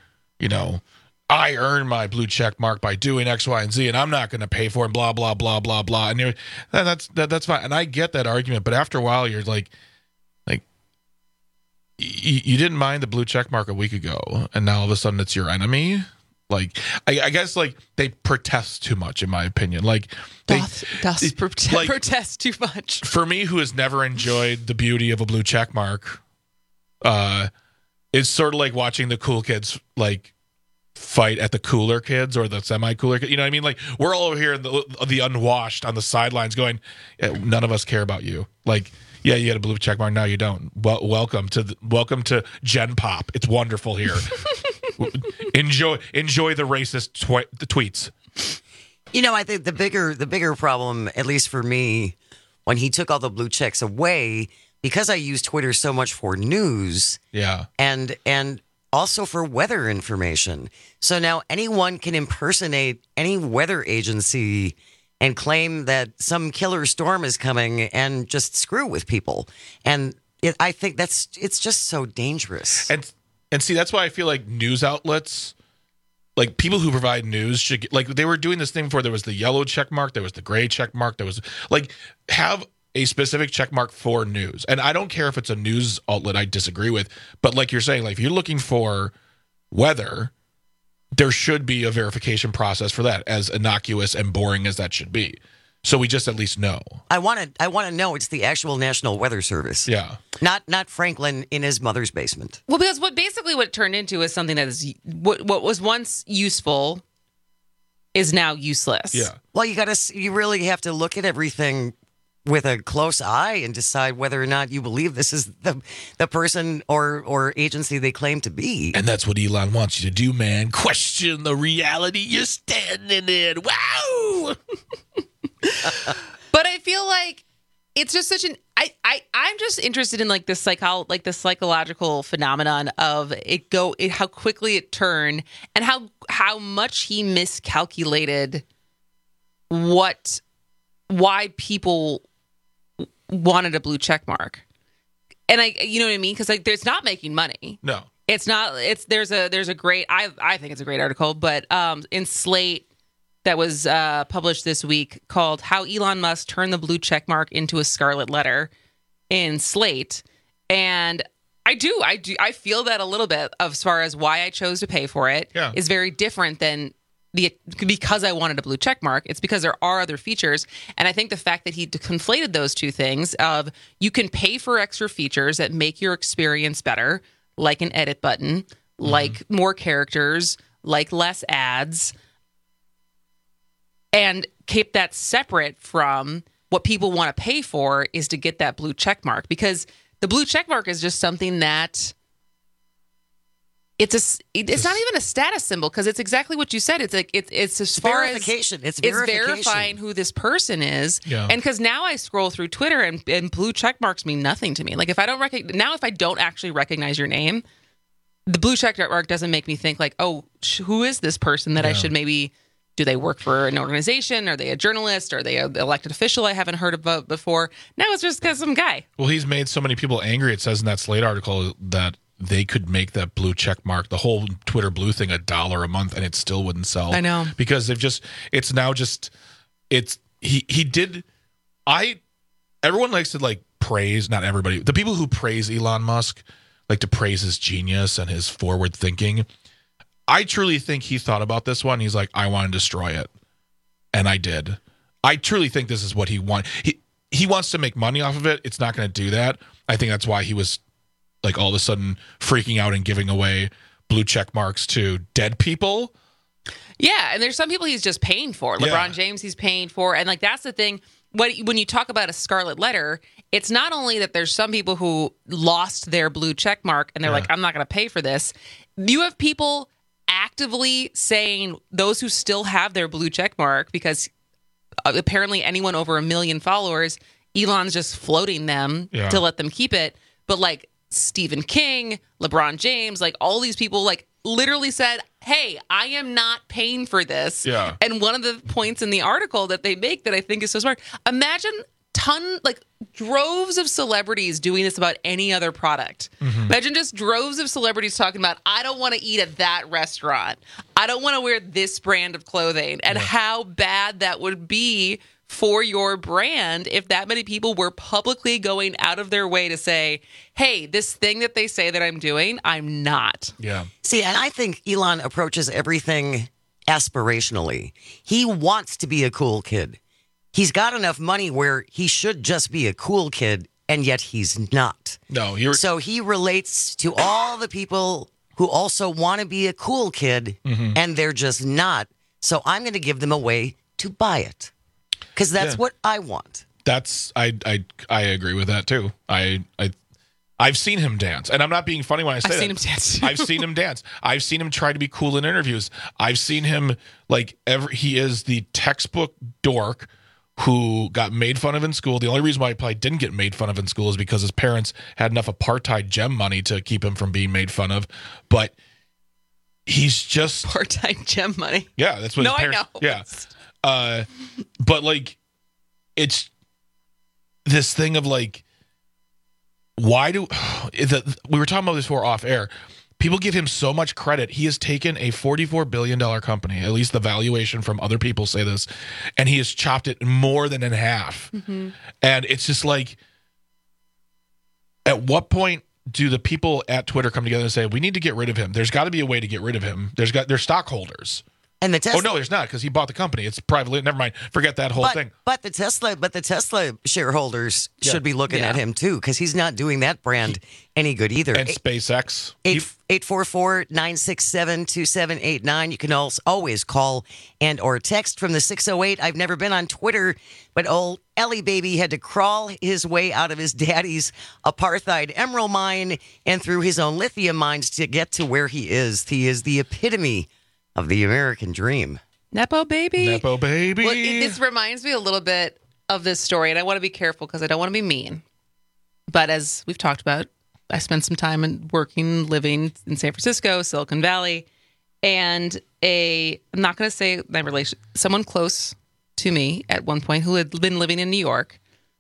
I earned my blue check mark by doing X, Y, and Z, and I'm not going to pay for it, blah, blah, blah, blah, blah. And that's fine. And I get that argument, but after a while, you're like, you didn't mind the blue check mark a week ago, and now all of a sudden it's your enemy. Like, I guess like they protest too much, in my opinion. Like protest too much. For me, who has never enjoyed the beauty of a blue check mark, it's sort of like watching the cool kids like fight at the cooler kids or the semi-cooler kids. You know what I mean? Like, we're all over here in the unwashed on the sidelines going, none of us care about you. Like, yeah, you had a blue check mark. Now you don't. Well, welcome to Gen Pop. It's wonderful here. enjoy the racist tweets. I think the bigger problem, at least for me, when he took all the blue checks away, because I use Twitter so much for news. Yeah. And also for weather information. So now anyone can impersonate any weather agency and claim that some killer storm is coming and just screw with people. And I think it's just so dangerous. And see, that's why I feel like news outlets, like people who provide news, should get, like they were doing this thing before. There was the yellow check mark, there was the gray check mark, there was like have a specific check mark for news. And I don't care if it's a news outlet I disagree with, but like you're saying, like if you're looking for weather, there should be a verification process for that, as innocuous and boring as that should be. So we just at least know. I want to know it's the actual National Weather Service. Yeah. Not Franklin in his mother's basement. Well, because what it turned into is something that is what was once useful is now useless. Yeah. Well, you really have to look at everything with a close eye and decide whether or not you believe this is the person or agency they claim to be. And that's what Elon wants you to do, man. Question the reality you're standing in. Wow. But I feel like it's just such an I'm just interested in like this psychological phenomenon of how quickly it turned and how much he miscalculated why people wanted a blue check mark. And you know what I mean? Because like it's not making money. No. It's not. There's a great I think it's a great article, but in Slate that was published this week called "How Elon Musk Turned the Blue Checkmark into a Scarlet Letter" in Slate, and I feel that a little bit as far as why I chose to pay for it is very different than because I wanted a blue check mark. It's because there are other features, and I think the fact that he conflated those two things of you can pay for extra features that make your experience better, like an edit button, like more characters, like less ads, and keep that separate from what people want to pay for is to get that blue check mark, because the blue check mark is just something that it's not even a status symbol, because it's exactly what you said. It's like it's as far verification. It's verifying who this person is. Yeah. And because now I scroll through Twitter and blue check marks mean nothing to me. Like if I don't actually recognize your name, the blue check mark doesn't make me think like, oh, who is this person that I should maybe. Do they work for an organization? Are they a journalist? Are they an elected official I haven't heard about before? No, it's just because some guy. Well, he's made so many people angry. It says in that Slate article that they could make that blue check mark, the whole Twitter blue thing, $1 a month, and it still wouldn't sell. I know. Because everyone likes to like praise, not everybody, the people who praise Elon Musk like to praise his genius and his forward thinking. I truly think he thought about this one. He's like, I want to destroy it. And I did. I truly think this is what he wants. He wants to make money off of it. It's not going to do that. I think that's why he was like all of a sudden freaking out and giving away blue check marks to dead people. Yeah. And there's some people he's just paying for. LeBron James he's paying for. And like that's the thing. When you talk about a scarlet letter, it's not only that there's some people who lost their blue check mark and they're like, I'm not going to pay for this. You have people actively saying those who still have their blue check mark, because apparently anyone over 1 million followers, Elon's just floating them to let them keep it. But like Stephen King, LeBron James, like all these people like literally said, hey, I am not paying for this. Yeah. And one of the points in the article that they make that I think is so smart, imagine droves of celebrities doing this about any other product. Mm-hmm. Imagine just droves of celebrities talking about, I don't want to eat at that restaurant. I don't want to wear this brand of clothing. And how bad that would be for your brand if that many people were publicly going out of their way to say, hey, this thing that they say that I'm doing, I'm not. Yeah. See, and I think Elon approaches everything aspirationally. He wants to be a cool kid. He's got enough money where he should just be a cool kid, and yet he's not. No, so he relates to all the people who also want to be a cool kid, and they're just not. So I'm going to give them a way to buy it, because that's what I want. I agree with that too. I've seen him dance, and I'm not being funny when I say that. I've seen him dance. I've seen him dance. I've seen him try to be cool in interviews. I've seen him he is the textbook dork who got made fun of in school. The only reason why he probably didn't get made fun of in school is because his parents had enough apartheid gem money to keep him from being made fun of. But he's just apartheid gem money. Yeah, that's what his parents. I know. Yeah. But like, it's this thing of like, why do we were talking about this before off air? People give him so much credit. He has taken a $44 billion company, at least the valuation from other people say this, and he has chopped it more than in half. Mm-hmm. And it's just like, at what point do the people at Twitter come together and say, we need to get rid of him? There's got to be a way to get rid of him. They're stockholders. And the Tesla. Oh no, there's not, because he bought the company. It's privately. Never mind. Forget that whole thing. But the Tesla shareholders should be looking at him too, because he's not doing that brand any good either. And SpaceX. 844-967-2789. You can always call and or text from the 608. I've never been on Twitter, but old Ellie baby had to crawl his way out of his daddy's apartheid emerald mine and through his own lithium mines to get to where he is. He is the epitome of the American dream. Nepo baby. Nepo baby. Well, this reminds me a little bit of this story, and I want to be careful because I don't want to be mean. But as we've talked about, I spent some time living in San Francisco, Silicon Valley, and I'm not going to say my relation, someone close to me at one point who had been living in New York,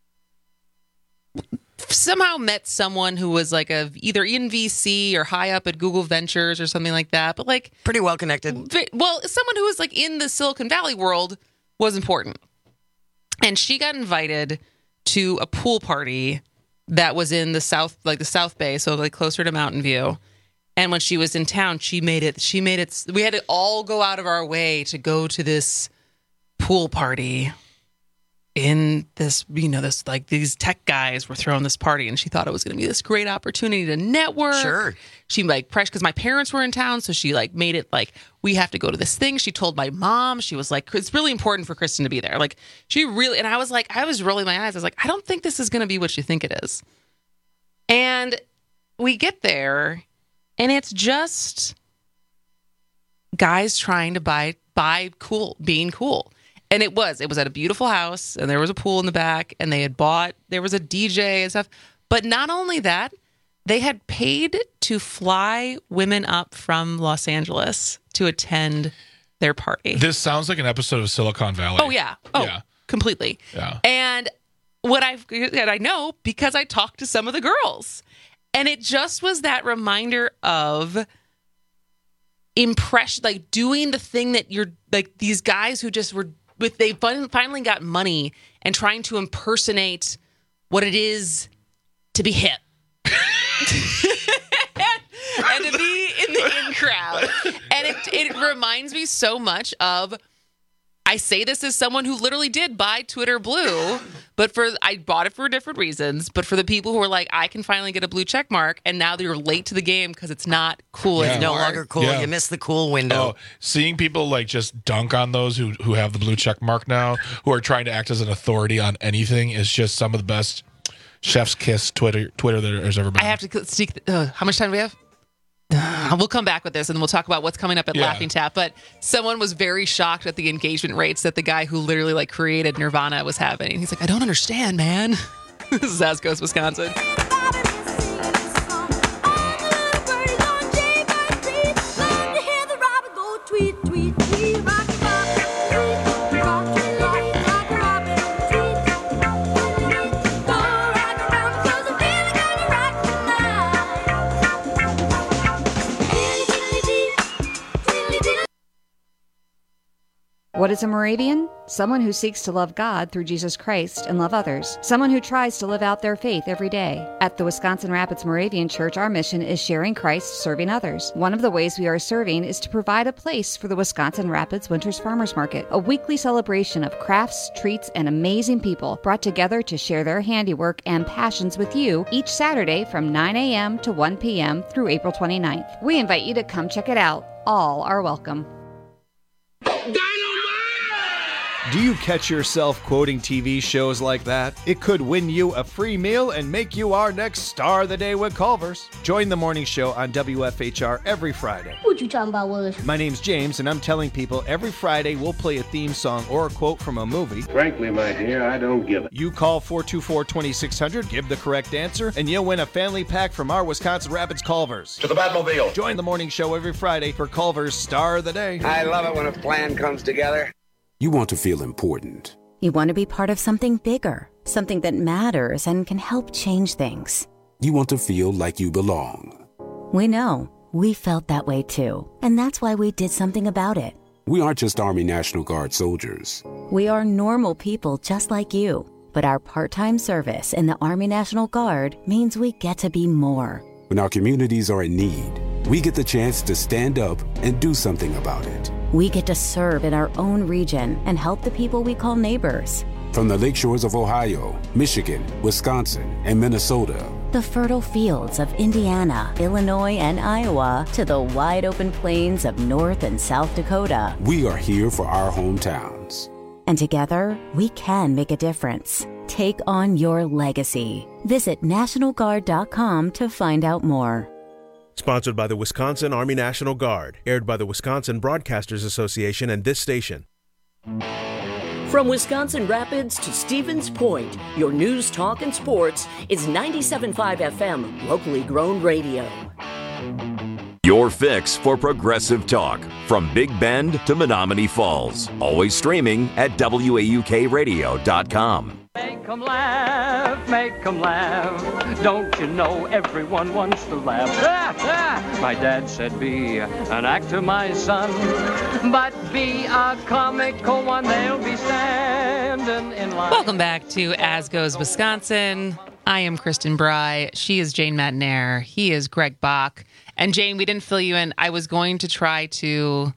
somehow met someone who was like either in VC or high up at Google Ventures or something like that, but like pretty well connected. Well, someone who was like in the Silicon Valley world was important. And she got invited to a pool party that was in the South, like the South Bay, so like closer to Mountain View. And when she was in town, she made it, we had to all go out of our way to go to this pool party in this, like these tech guys were throwing this party, and she thought it was going to be this great opportunity to network. Sure. She because my parents were in town, so she like made it like, we have to go to this thing. She told my mom, she was like, it's really important for Kristen to be there. Like and I was rolling my eyes. I was like, I don't think this is going to be what you think it is. And we get there, and it's just guys trying to buy being cool. And it was at a beautiful house, and there was a pool in the back, and there was a DJ and stuff. But not only that, they had paid to fly women up from Los Angeles to attend their party. This sounds like an episode of Silicon Valley. Oh, yeah. Oh, yeah. Completely. Yeah. And I know because I talked to some of the girls. And it just was that reminder of impression, like doing the thing that you're, like these guys who just were, they finally got money and trying to impersonate what it is to be hip. And to be in the in crowd. And it reminds me so much of, I say this as someone who literally did buy Twitter Blue, but I bought it for different reasons. But for the people who are like, I can finally get a blue check mark, and now they're late to the game because it's not cool anymore. It's no longer cool. Yeah. You missed the cool window. Oh, seeing people like just dunk on those who have the blue check mark now, who are trying to act as an authority on anything, is just some of the best chef's kiss Twitter there has ever been. I have to speak. How much time do we have? We'll come back with this, and we'll talk about what's coming up at Laughing Tap. But someone was very shocked at the engagement rates that the guy who literally like created Nirvana was having. He's like, I don't understand, man. This is As Goes Wisconsin. What is a Moravian? Someone who seeks to love God through Jesus Christ and love others. Someone who tries to live out their faith every day. At the Wisconsin Rapids Moravian Church, our mission is sharing Christ, serving others. One of the ways we are serving is to provide a place for the Wisconsin Rapids Winters Farmers Market, a weekly celebration of crafts, treats, and amazing people brought together to share their handiwork and passions with you each Saturday from 9 a.m. to 1 p.m. through April 29th. We invite you to come check it out. All are welcome. Do you catch yourself quoting TV shows like that? It could win you a free meal and make you our next Star of the Day with Culver's. Join the morning show on WFHR every Friday. What you talking about, Willis? My name's James, and I'm telling people every Friday we'll play a theme song or a quote from a movie. Frankly, my dear, I don't give it. You call 424-2600, give the correct answer, and you'll win a family pack from our Wisconsin Rapids Culver's. To the Batmobile. Join the morning show every Friday for Culver's Star of the Day. I love it when a plan comes together. You want to feel important. You want to be part of something bigger, something that matters and can help change things. You want to feel like you belong. We know. We felt that way too. And that's why we did something about it. We aren't just Army National Guard soldiers. We are normal people just like you. But our part-time service in the Army National Guard means we get to be more. When our communities are in need, we get the chance to stand up and do something about it. We get to serve in our own region and help the people we call neighbors. From the lakeshores of Ohio, Michigan, Wisconsin, and Minnesota, The fertile fields of Indiana, Illinois, and Iowa, to the wide open plains of North and South Dakota. we are here for our hometowns. And together, we can make a difference. Take on your legacy. Visit NationalGuard.com to find out more. Sponsored by the Wisconsin Army National Guard. Aired by the Wisconsin Broadcasters Association and this station. From Wisconsin Rapids to Stevens Point, your news, talk, and sports is 97.5 FM, locally grown radio. Your fix for progressive talk. From Big Bend to Menominee Falls. Always streaming at WAUKradio.com. Make 'em laugh, make 'em laugh. Don't you know everyone wants to laugh? My dad said, be an actor, my son, but be a comical one. They'll be standing in line. Welcome back to As Goes Wisconsin. I am Kristen Bry. She is Jane Matnair. He is Greg Bach. And Jane, we didn't fill you in. I was going to try to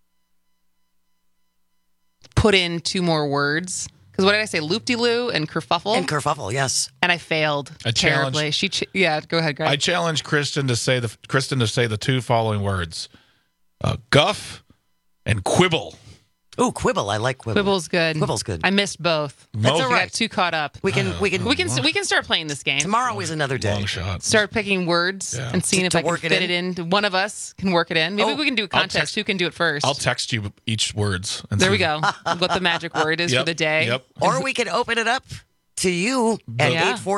put in two more words. Because what did I say? Loop-de-loo and kerfuffle? And kerfuffle, yes. And I failed terribly. Yeah, go ahead, Greg. I challenged Kristen to say the two following words: guff and quibble. Ooh, quibble! I like quibble. Quibble's good. Quibble's good. I missed both. That's all right. I got too caught up. We can start playing this game. Tomorrow is another day. Long shot. Start picking words and seeing if I can fit it in. One of us can work it in. Maybe we can do a contest. Who can do it first? I'll text you each words. There we go. What the magic word is for the day. Yep. Or we can open it up to you at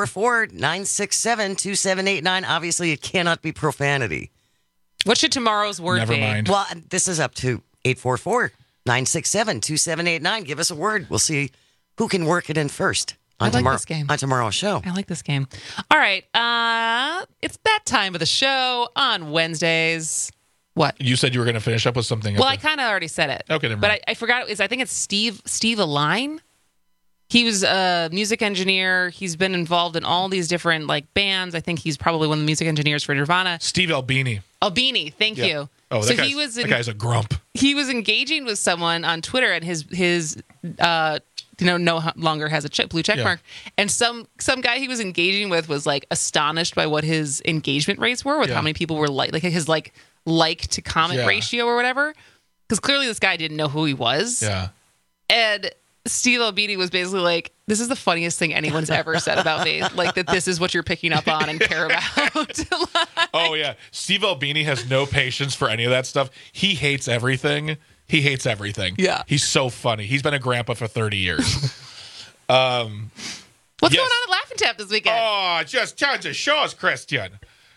844-967-2789. Obviously, it cannot be profanity. What should tomorrow's word Never be? mind. Well, this is up to 844-967-2789. Give us a word. We'll see who can work it in first on this game. On tomorrow's show. I like this game. All right. It's that time of the show on Wednesdays. What? You said you were going to finish up with something. Well, I kind of already said it. Okay, never but mind. I forgot. I think it's Steve Aline. He was a music engineer. He's been involved in all these different bands. I think he's probably one of the music engineers for Nirvana. Steve Albini. Albini, thank you. Oh, that guy's a grump. He was engaging with someone on Twitter, and his no longer has a blue check mark. And some guy he was engaging with was astonished by what his engagement rates were, with how many people were his like to comment ratio or whatever. Because clearly this guy didn't know who he was. Yeah. And Steve Albini was basically like, this is the funniest thing anyone's ever said about me. That this is what you're picking up on and care about. Oh, yeah. Steve Albini has no patience for any of that stuff. He hates everything. Yeah. He's so funny. He's been a grandpa for 30 years. What's going on at Laughing Tap this weekend? Oh, just tons of shows, Christian.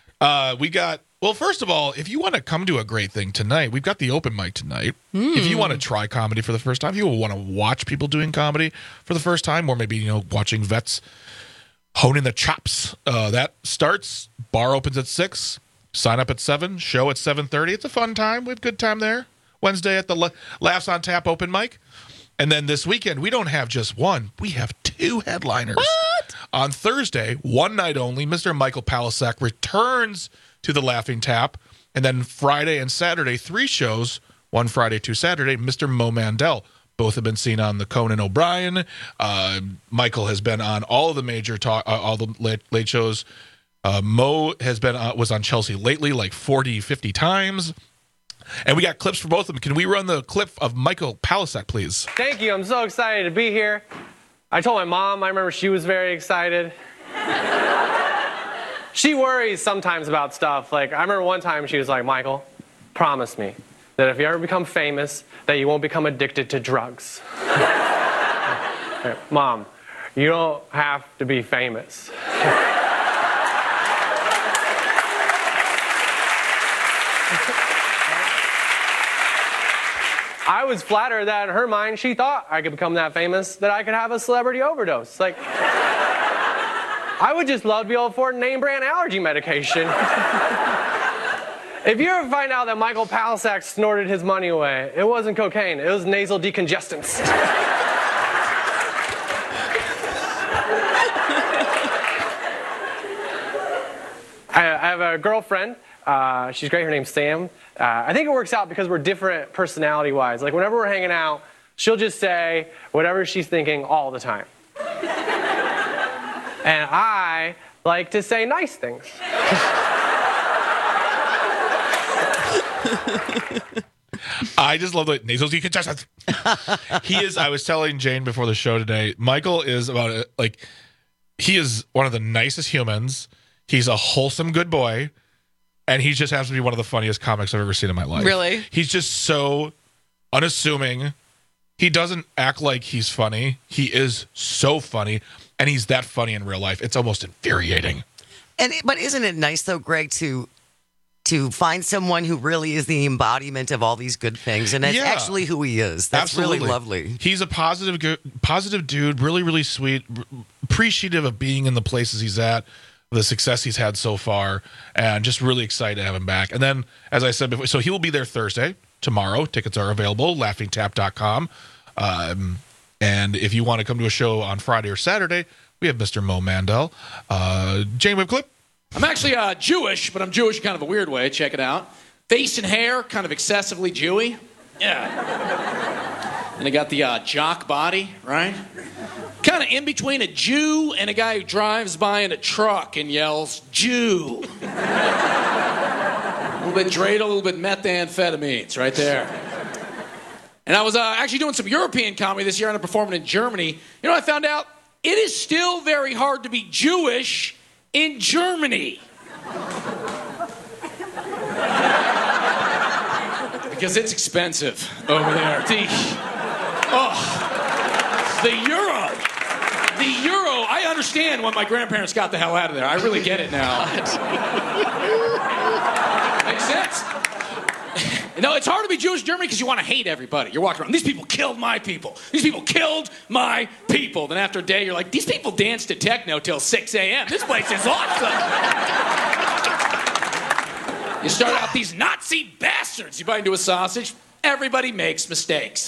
Well, first of all, if you want to come to a great thing tonight, we've got the open mic tonight. If you want to try comedy for the first time, if you want to watch people doing comedy for the first time, or maybe, watching vets honing the chops, that starts. Bar opens at 6. Sign up at 7. Show at 7:30. It's a fun time. We have a good time there. Wednesday at the Laughs on Tap open mic. And then this weekend, we don't have just one. We have 2 headliners. What? On Thursday, one night only, Mr. Michael Palasak returns to the Laughing Tap. And then Friday and Saturday, 3 shows. One Friday, 2 Saturday, Mr. Mo Mandel. Both have been seen on the Conan O'Brien. Michael has been on all of the major all the late shows. Mo was on Chelsea Lately 40, 50 times. And we got clips for both of them. Can we run the clip of Michael Palasak, please? Thank you. I'm so excited to be here. I told my mom. I remember she was very excited. She worries sometimes about stuff. I remember one time she was like, Michael, promise me that if you ever become famous, that you won't become addicted to drugs. Mom, you don't have to be famous. I was flattered that in her mind, she thought I could become that famous, that I could have a celebrity overdose. I would just love to be able to afford name brand allergy medication. If you ever find out that Michael Palasak snorted his money away, it wasn't cocaine, it was nasal decongestants. I have a girlfriend. She's great. Her name's Sam. I think it works out because we're different personality-wise. Like, whenever we're hanging out, she'll just say whatever she's thinking all the time. And I like to say nice things. I just love the nasal congestion. He is. I was telling Jane before the show today. Michael is he is one of the nicest humans. He's a wholesome, good boy, and he just happens to be one of the funniest comics I've ever seen in my life. Really? He's just so unassuming. He doesn't act like he's funny. He is so funny, and he's that funny in real life. It's almost infuriating. But isn't it nice though, Greg, to find someone who really is the embodiment of all these good things, and that's actually who he is. That's Absolutely. Really lovely. He's a positive dude, really, really sweet, appreciative of being in the places he's at, the success he's had so far, and just really excited to have him back. And then, as I said before, so he will be there Thursday, tomorrow. Tickets are available, laughingtap.com. And if you want to come to a show on Friday or Saturday, we have Mr. Mo Mandel. Jane, we have a clip? I'm actually Jewish, but I'm Jewish in kind of a weird way. Check it out. Face and hair, kind of excessively Jewy. Yeah. And I got the jock body, right? Kind of in between a Jew and a guy who drives by in a truck and yells, Jew. A little bit dreidel, a little bit methamphetamines, right there. And I was actually doing some European comedy this year, and I'm performing in Germany. You know what I found out? It is still very hard to be Jewish in Germany. Because it's expensive over there. The euro. The euro. I understand when my grandparents got the hell out of there. I really get it now. Makes sense. No, it's hard to be Jewish in Germany because you want to hate everybody. You're walking around, these people killed my people. These people killed my people. Then after a day, you're like, these people danced to techno till 6 a.m. This place is awesome. You start out, these Nazi bastards. You bite into a sausage. Everybody makes mistakes.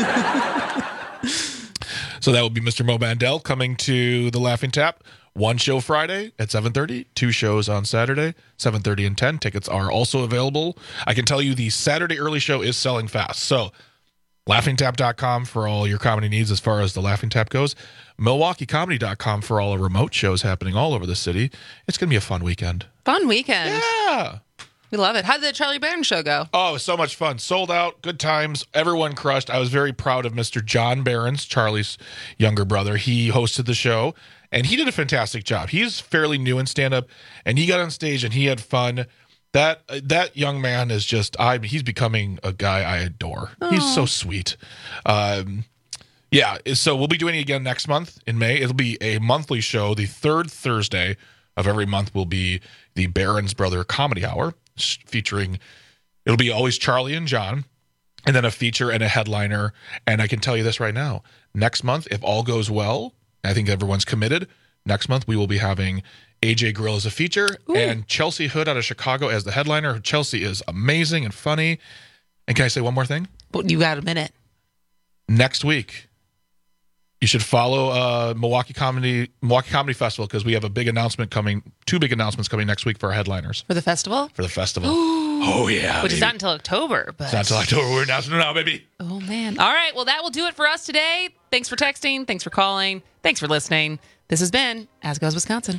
So that will be Mr. Mo Mandel coming to the Laughing Tap. One show Friday at 7:30, two shows on Saturday, 7:30 and 10. Tickets are also available. I can tell you the Saturday early show is selling fast. So laughingtap.com for all your comedy needs as far as the Laughing Tap goes. MilwaukeeComedy.com for all the remote shows happening all over the city. It's going to be a fun weekend. Fun weekend. Yeah. We love it. How did the Charlie Barron show go? Oh, it was so much fun. Sold out, good times, everyone crushed. I was very proud of Mr. John Barron's, Charlie's younger brother. He hosted the show, and he did a fantastic job. He's fairly new in stand-up, and he got on stage, and he had fun. That young man is just, he's becoming a guy I adore. Aww. He's so sweet. Yeah, so we'll be doing it again next month in May. It'll be a monthly show. The third Thursday of every month will be the Barron's Brother Comedy Hour, featuring, it'll be always Charlie and John, and then a feature and a headliner. And I can tell you this right now, next month, if all goes well, I think everyone's committed, next month we will be having AJ Grill as a feature. Ooh. And Chelsea Hood out of Chicago as the headliner. Chelsea is amazing and funny. And can I say one more thing? Well, you got a minute. Next week, you should follow Milwaukee Comedy Festival, because we have a big announcement coming, two big announcements coming next week for our headliners. For the festival? For the festival. Oh, yeah. Which is not until October. But... It's not until October. We're announcing it now, baby. Oh, man. All right. Well, that will do it for us today. Thanks for texting. Thanks for calling. Thanks for listening. This has been As Goes Wisconsin.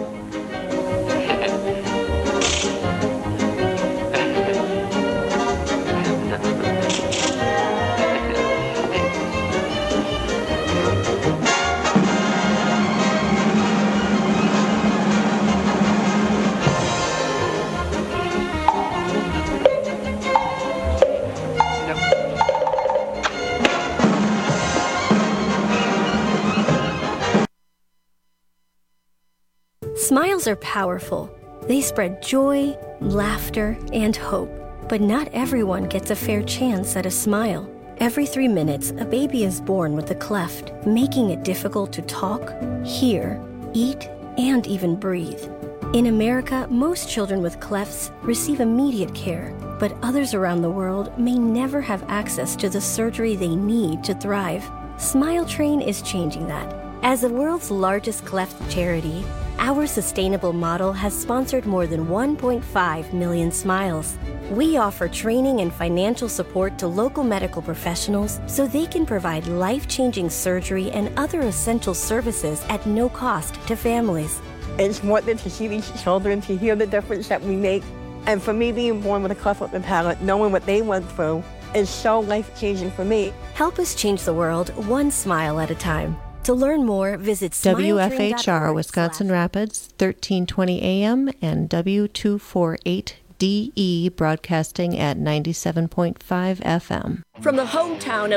Smiles are powerful. They spread joy, laughter, and hope. But not everyone gets a fair chance at a smile. Every 3 minutes, a baby is born with a cleft, making it difficult to talk, hear, eat, and even breathe. In America, most children with clefts receive immediate care, but others around the world may never have access to the surgery they need to thrive. Smile Train is changing that. As the world's largest cleft charity, Our sustainable model has sponsored more than 1.5 million smiles. We offer training and financial support to local medical professionals so they can provide life-changing surgery and other essential services at no cost to families. It's important to see these children, to hear the difference that we make. And for me, being born with a cleft lip and palate, knowing what they went through is so life-changing for me. Help us change the world one smile at a time. To learn more, visit WFHR Wisconsin Rapids, 1320 AM and W248DE broadcasting at 97.5 FM. From the hometown of